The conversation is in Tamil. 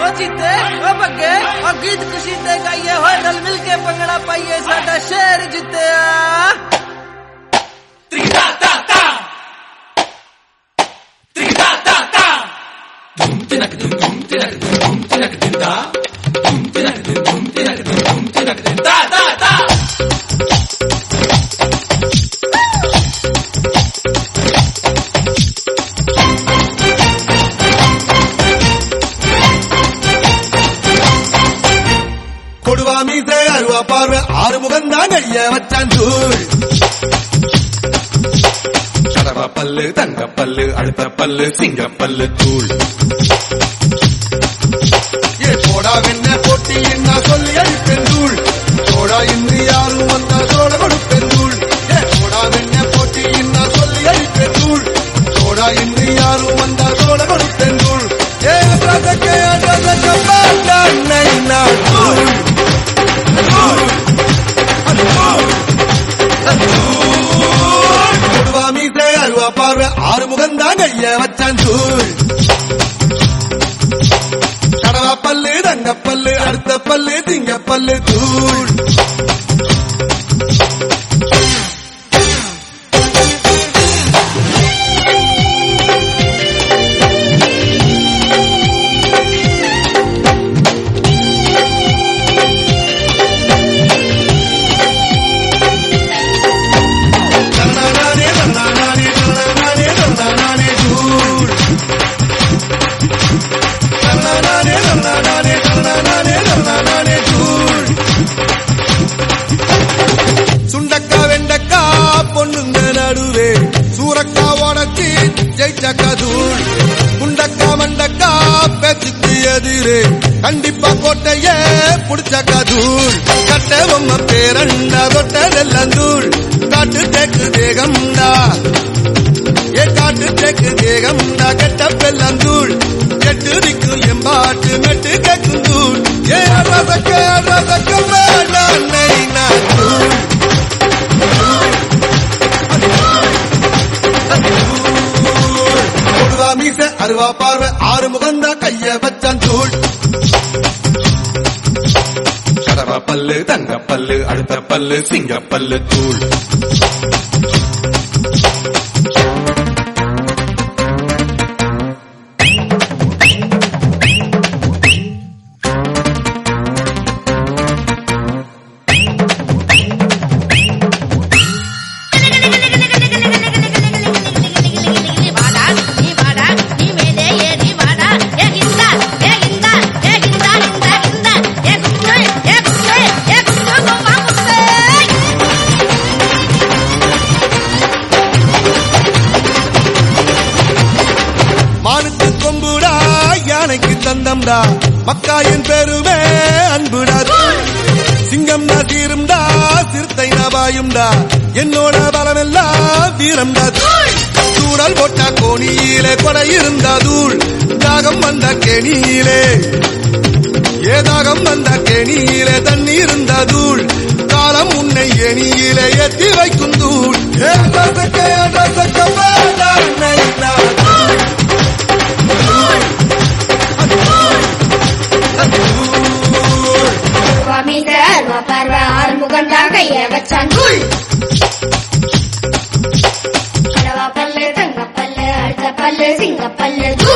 जीते ओ बग्गे और गीत कशीदे गाइए हो दल मिलके पंगड़ा पाइए साडा शहर जीते மீசை அருவா பார்வை ஆறுமுகந்தான் கைய வச்சான் தூள் கடவா பல்லு தங்க பல்லு அடுத்த பல்லு சிங்க பல்லு தூள் ஏ போடா வெண்ண போட்டி என்ன சொல்லி அழிப்பெண் தூள் சோடா இன்று யாரும் வந்தா சோட கொடுப்பெண் தூள் ஏ போடா வெண்ண போட்டி என்ன சொல்லி அழிப்பெண் தூள் சோடா இன்று யாரும் வந்தா சோட கொடுப்பெண் தூள் ஏ அட்ரஸக்கே தூள் மீசை அருவா பார்வை ஆறுமுகந்தான் கைய வச்சான் தூள் கடவா பல்லு தங்க பல்லு அடுத்த பல்லு திங்க பல்லு தூள் சுண்டக்கா வெண்டக்கா பொண்ணுங்க நடுவே சூரக்கா உடச்சி ஜெயிச்சக்கா தூள் குண்டக்கா மண்டக்கா பேச்சுக்கு எதிரே கண்டிப்பா கோட்டையே புடிச்சக்கா தூள் கட்ட பொம்மை பேரண்டா தொட்டதெல்லாம் தூள் காட்டு தேக்கு தேகம்டா ஏ காட்டு தேக்கு தேகம்டா கெட்ட பெல்லாம் தூள் கெட்டு நிற்கும் எம்பாட்டு மெட்டு கேட்கும் தூள் ஏ ரசக்க தூள் மீசை அருவா பார்வை ஆறுமுகந்தா கைய வச்சான் தூள் கடவா பல்லு தங்க பல்லு அடுத்த பல்லு சிங்க பல்லு தூள் தந்தம்டா மக்காயின் பெருமே அன்புடா சிங்கம்டா தீரும்டா சிறுத்தை நபாயும்டா என்னோட பலமெல்லாம் வீரம்டா தூரல் போட்டா கோணியிலே கொடை இருந்தா தூள் தாகம் வந்த கேணியிலே ஏதாகம் வந்த கேணியிலே தண்ணி இருந்தா தூள் காலம் உன்னை எணியிலே ஏற்றி வைக்கும் தூள் பார்வை ஆறுமுகந்தா கைய வச்சான் தூள் கடவா பல்லு தங்க பல்லு அடுத்த பல்லு சிங்க பல்லு